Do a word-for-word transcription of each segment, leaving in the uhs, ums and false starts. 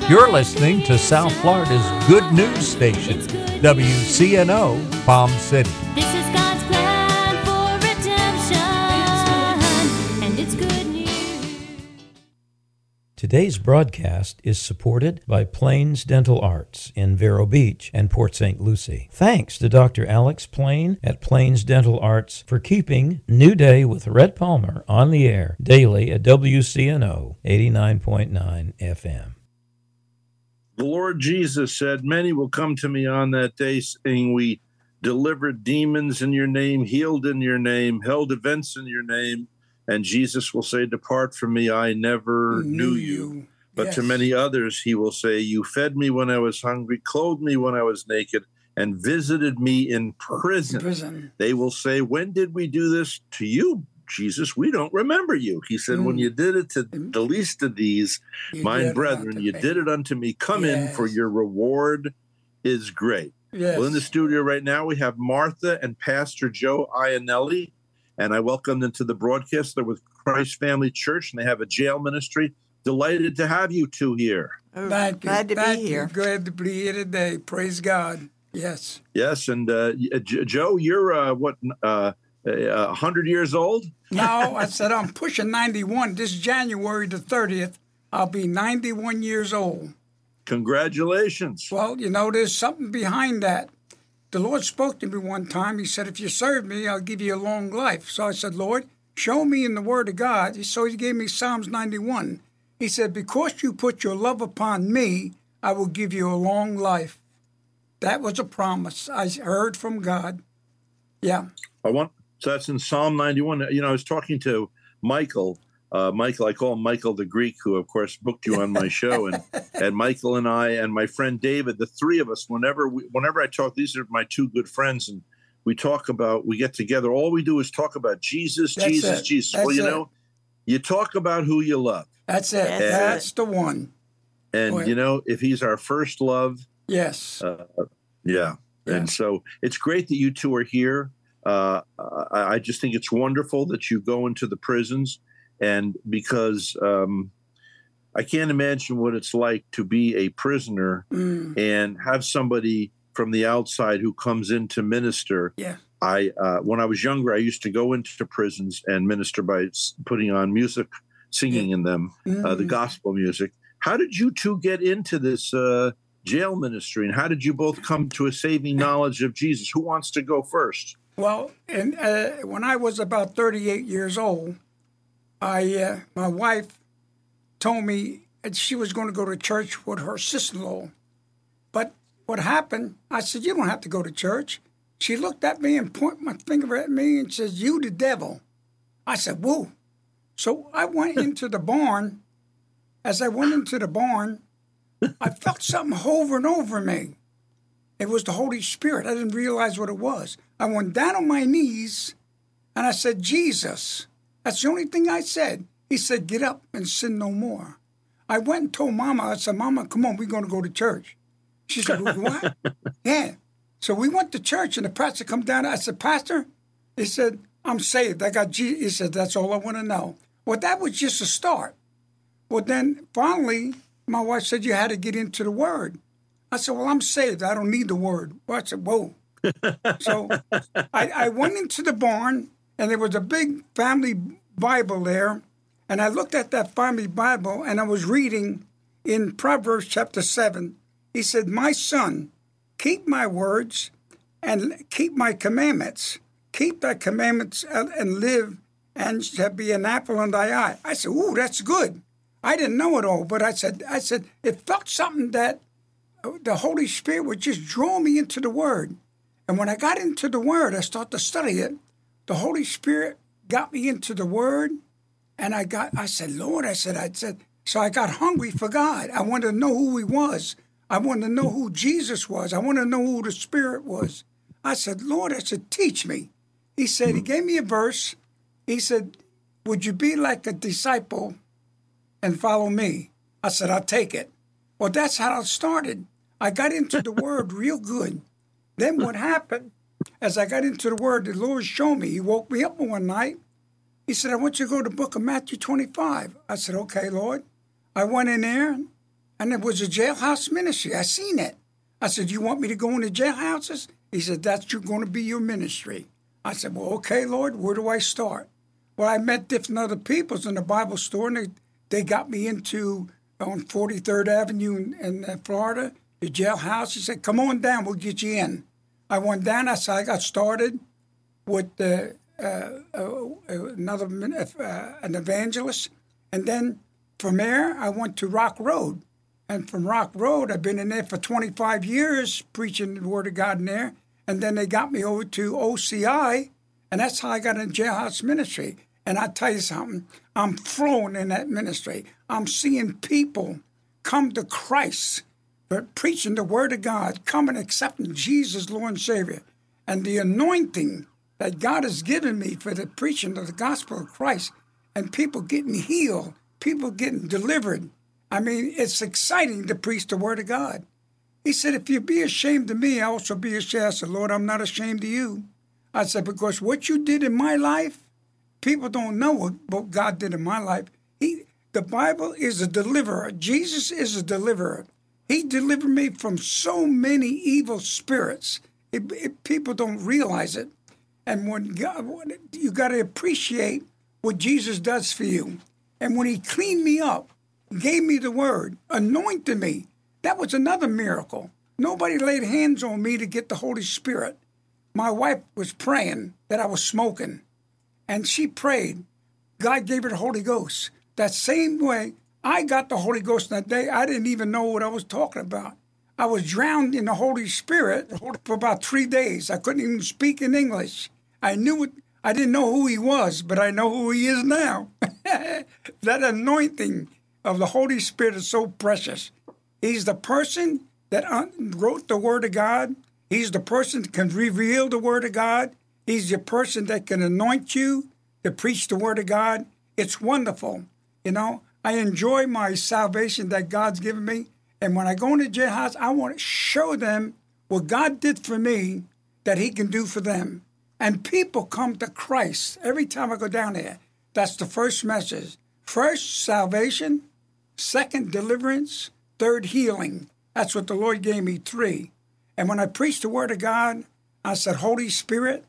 You're listening to South Florida's good news station, W C N O Palm City. This is God's plan for redemption, and it's good news. Today's broadcast is supported by Plains Dental Arts in Vero Beach and Port Saint Lucie. Thanks to Doctor Alex Plain at Plains Dental Arts for keeping New Day with Rhett Palmer on the air daily at W C N O eighty-nine point nine F M. The Lord Jesus said, "Many will come to me on that day, saying, we delivered demons in your name, healed in your name, held events in your name." And Jesus will say, "Depart from me, I never knew you." But Yes. to many others, he will say, "You fed me when I was hungry, clothed me when I was naked, and visited me in prison." Prison. They will say, "When did we do this to you, Jesus? We don't remember you." He said, Mm. "When you did it to the least of these, You mine did it brethren, unto you me. did it unto me. Come in, for Yes. your reward is great." Yes. Well, in the studio right now, we have Martha and Pastor Joe Ionelli, and I welcome them to the broadcast. They're with Christ Family Church, and they have a jail ministry. Delighted to have you two here. Oh, Thank you. glad to Thank be you. here. Glad to be here today. Praise God. Yes. Yes, and uh, y- J- Joe, you're uh, what, uh, uh, one hundred years old? No, I said I'm pushing ninety-one. This January the thirtieth, I'll be ninety-one years old. Congratulations. Well, you know, there's something behind that. The Lord spoke to me one time. He said, "If you serve me, I'll give you a long life." So I said, "Lord, show me in the Word of God." So he gave me Psalms ninety-one. He said, "Because you put your love upon me, I will give you a long life." That was a promise I heard from God. Yeah. I want so that's in Psalm ninety-one. You know, I was talking to Michael. Uh, Michael, I call him Michael the Greek, who of course booked you on my show, and and Michael and I and my friend David, the three of us. Whenever we, whenever I talk, these are my two good friends, and we talk about. We get together. All we do is talk about Jesus, That's Jesus, it. Jesus. That's well, you it. know, you talk about who you love, That's it. That's That's the one. and Boy. you know, if He's our first love, Yes. uh, yeah. Yeah. And so it's great that you two are here. Uh, I, I just think it's wonderful that you go into the prisons, and because um, I can't imagine what it's like to be a prisoner Mm. and have somebody from the outside who comes in to minister. Yeah. I uh, when I was younger, I used to go into prisons and minister by s- putting on music, singing in them, uh, the Mm. gospel music. How did you two get into this uh, jail ministry, and how did you both come to a saving knowledge of Jesus? Who wants to go first? Well, and uh, when I was about thirty-eight years old, I uh, my wife told me that she was going to go to church with her sister-in-law. But what happened? I said, "You don't have to go to church." She looked at me and pointed my finger at me and says, "You the devil." I said, "Whoa!" So I went into the barn. As I went into the barn, I felt something hovering over me. It was the Holy Spirit. I didn't realize what it was. I went down on my knees and I said, "Jesus." That's the only thing I said. He said, "Get up and sin no more." I went and told Mama, I said, "Mama, come on, we're going to go to church." She said, "What?" Yeah. So we went to church and the pastor come down. I said, "Pastor," he said, "I'm saved. I got Jesus." He said, "That's all I want to know." Well, that was just a start. Well, then finally, my wife said, "You had to get into the Word." I said, "Well, I'm saved. I don't need the Word." Well, I said, "Whoa." So I, I went into the barn, and there was a big family Bible there. And I looked at that family Bible, and I was reading in Proverbs chapter seven. He said, "My son, keep my words and keep my commandments. Keep thy commandments and and live, and shall be an apple in thy eye." I said, "Ooh, that's good." I didn't know it all, but I said, I said, it felt something that the Holy Spirit would just draw me into the Word. And when I got into the Word, I started to study it. The Holy Spirit got me into the Word, and I got, I said, "Lord," I said, I said, so I got hungry for God. I wanted to know who He was. I wanted to know who Jesus was. I wanted to know who the Spirit was. I said, "Lord," I said, "teach me." He said, He gave me a verse. He said, "Would you be like a disciple and follow me?" I said, "I'll take it." Well, that's how it started. I got into the Word real good. Then what happened, as I got into the Word, the Lord showed me. He woke me up one night. He said, "I want you to go to the book of Matthew twenty-five. I said, "Okay, Lord." I went in there, And it was a jailhouse ministry. I seen it. I said, you want me to go into jailhouses? He said, that's going to be your ministry. I said, well, okay, Lord, where do I start? Well, I met different other peoples in the Bible store, and they, they got me into, on forty-third Avenue in, in uh, Florida, the jailhouse. He said, come on down, we'll get you in. I went down. I said, I got started with uh, uh, uh, another uh, an evangelist. And then from there, I went to Rock Road. And from Rock Road, I've been in there for twenty-five years preaching the Word of God in there. And then they got me over to O C I, and that's how I got in jailhouse ministry. And I tell you something, I'm flowing in that ministry. I'm seeing people come to Christ, but preaching the Word of God, coming accepting Jesus, Lord and Savior. And the anointing that God has given me for the preaching of the gospel of Christ, and people getting healed, people getting delivered. I mean, it's exciting to preach the Word of God. He said, if you be ashamed of me, I also be ashamed. I said, Lord, I'm not ashamed of you. I said, because what you did in my life, people don't know what, what God did in my life. He, the Bible is a deliverer. Jesus is a deliverer. He delivered me from so many evil spirits. It, it, people don't realize it. And when God, you got to appreciate what Jesus does for you. And when he cleaned me up, gave me the word, anointed me, that was another miracle. Nobody laid hands on me to get the Holy Spirit. My wife was praying that I was smoking, and she prayed. God gave her the Holy Ghost. That same way, I got the Holy Ghost that day. I didn't even know what I was talking about. I was drowned in the Holy Spirit for about three days. I couldn't even speak in English. I knew it. I didn't know who he was, but I know who he is now. That anointing of the Holy Spirit is so precious. He's the person that wrote the Word of God. He's the person that can reveal the Word of God. He's the person that can anoint you to preach the Word of God. It's wonderful. You know, I enjoy my salvation that God's given me. And when I go into jailhouse, I want to show them what God did for me that he can do for them. And people come to Christ every time I go down there. That's the first message. First, salvation. Second, deliverance. Third, healing. That's what the Lord gave me, three. And when I preached the Word of God, I said, Holy Spirit,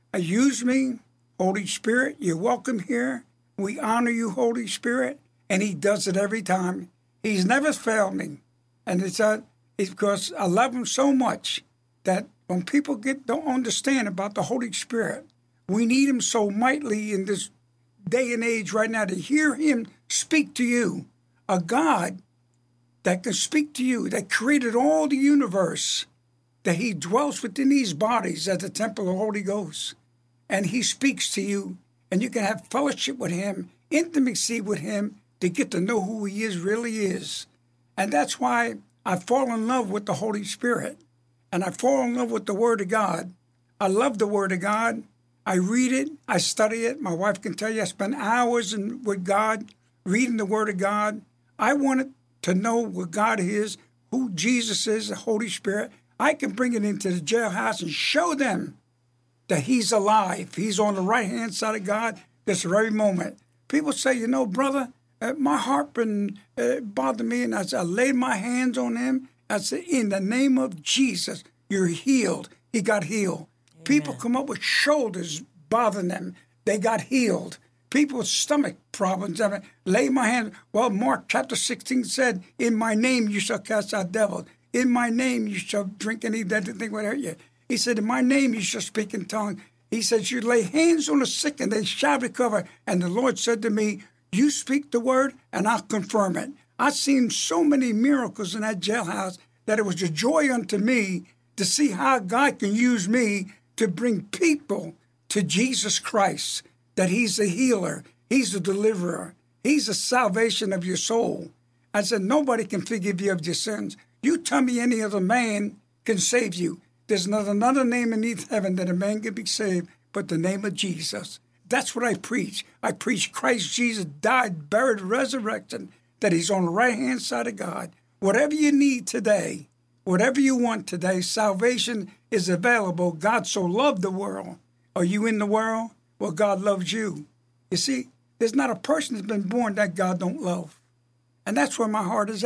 use me. Holy Spirit, you're welcome here. We honor you, Holy Spirit. And he does it every time. He's never failed me. And it's, uh, it's because I love him so much that when people get don't understand about the Holy Spirit, we need him so mightily in this day and age right now to hear him speak to you. A God that can speak to you, that created all the universe, that he dwells within these bodies as the temple of the Holy Ghost. And he speaks to you, and you can have fellowship with him, intimacy with him, to get to know who he is, really is. And that's why I fall in love with the Holy Spirit. And I fall in love with the Word of God. I love the Word of God. I read it. I study it. My wife can tell you I spend hours in, with God, reading the Word of God. I wanted to know what God is, who Jesus is, the Holy Spirit. I can bring it into the jailhouse and show them that he's alive. He's on the right-hand side of God this very moment. People say, you know, brother, uh, my heart been uh, bothered me, and I said, I laid my hands on him. I said, in the name of Jesus, you're healed. He got healed. Amen. People come up with shoulders bothering them. They got healed. People with stomach problems, I mean, lay my hands. Well, Mark chapter sixteen said, in my name you shall cast out devils. In my name you shall drink any deadly thing would hurt you. He said, in my name you shall speak in tongues. He said, you lay hands on the sick and they shall recover. And the Lord said to me, you speak the word and I'll confirm it. I've seen so many miracles in that jailhouse that it was a joy unto me to see how God can use me to bring people to Jesus Christ, that he's the healer, he's the deliverer, he's the salvation of your soul. I said, nobody can forgive you of your sins. You tell me any other man can save you. There's not another name beneath heaven that a man can be saved but the name of Jesus. That's what I preach. I preach Christ Jesus died, buried, resurrected, that he's on the right-hand side of God. Whatever you need today, whatever you want today, salvation is available. God so loved the world. Are you in the world? Well, God loves you. You see, there's not a person that's been born that God don't love. And that's where my heart is at.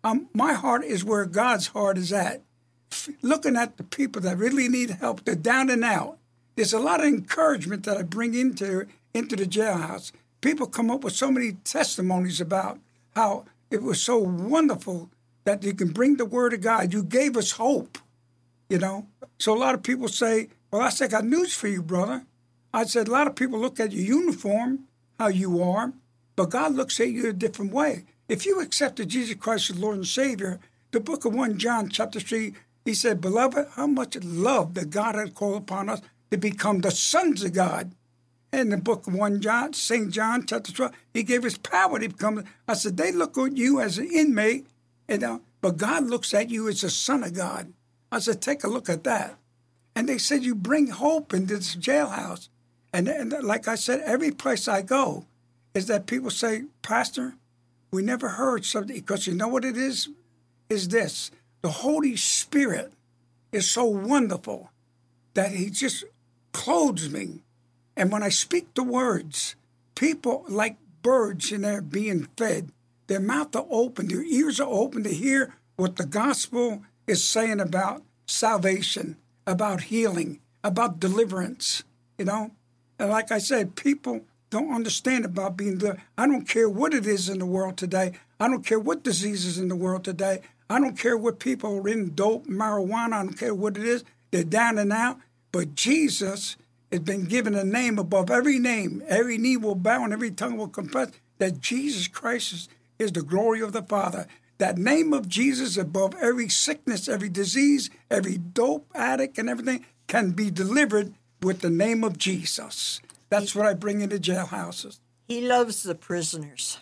Um, my heart is where God's heart is at. F- Looking at the people that really need help, they're down and out. There's a lot of encouragement that I bring into into the jailhouse. People come up with so many testimonies about how it was so wonderful that you can bring the word of God. You gave us hope, you know. So a lot of people say, well, I said, I got news for you, brother. I said, a lot of people look at your uniform, how you are, but God looks at you a different way. If you accepted Jesus Christ as Lord and Savior, the book of First John chapter three, he said, beloved, how much love that God had called upon us to become the sons of God. In the book of First John, Saint John chapter twelve, he gave us power to become. I said, they look at you as an inmate, and, uh, but God looks at you as a son of God. I said, take a look at that. And they said, you bring hope into this jailhouse. And, and like I said, every place I go is that people say, Pastor, we never heard something, because you know what it is? Is this. The Holy Spirit is so wonderful that he just clothes me. And when I speak the words, people like birds in there being fed. Their mouth are open, their ears are open to hear what the gospel is saying about salvation, about healing, about deliverance, you know? And like I said, people don't understand about being delivered. I don't care what it is in the world today. I don't care what diseases in the world today. I don't care what people are in, dope, marijuana. I don't care what it is. They're down and out. But Jesus has been given a name above every name. Every knee will bow and every tongue will confess that Jesus Christ is, is the glory of the Father. That name of Jesus above every sickness, every disease, every dope addict and everything can be delivered with the name of Jesus. That's what I bring into jailhouses. He loves the prisoners.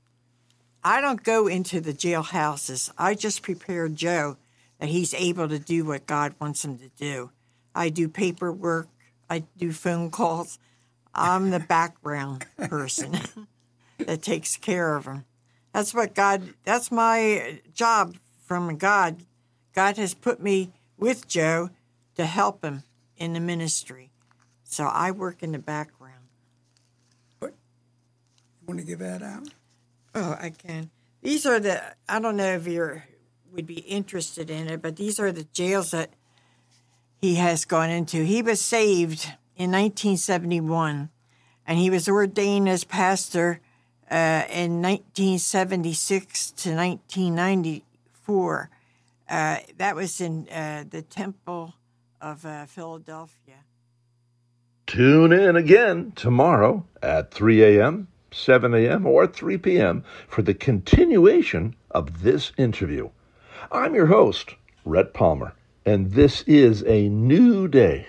I don't go into the jailhouses. I just prepare Joe that he's able to do what God wants him to do. I do paperwork. I do phone calls. I'm the background person that takes care of him. That's what God, that's my job from God. God has put me with Joe to help him in the ministry. So I work in the background. What? You want to give that out? Oh, I can. These are the, I don't know if you would be interested in it, but these are the jails that he has gone into. He was saved in nineteen seventy-one, and he was ordained as pastor uh, in nineteen seventy-six to nineteen ninety-four. Uh, that was in uh, the Temple of uh, Philadelphia. Tune in again tomorrow at three a.m., seven a.m., or three p.m. for the continuation of this interview. I'm your host, Rhett Palmer, and this is a new day.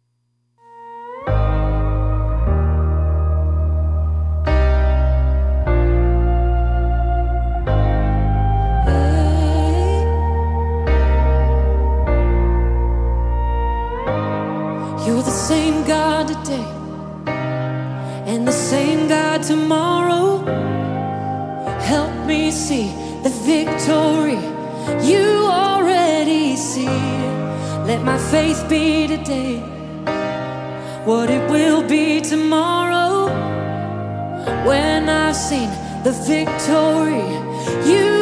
You're the same God today and the same God tomorrow. Help me see the victory you already see. Let my faith be today what it will be tomorrow, when I've seen the victory you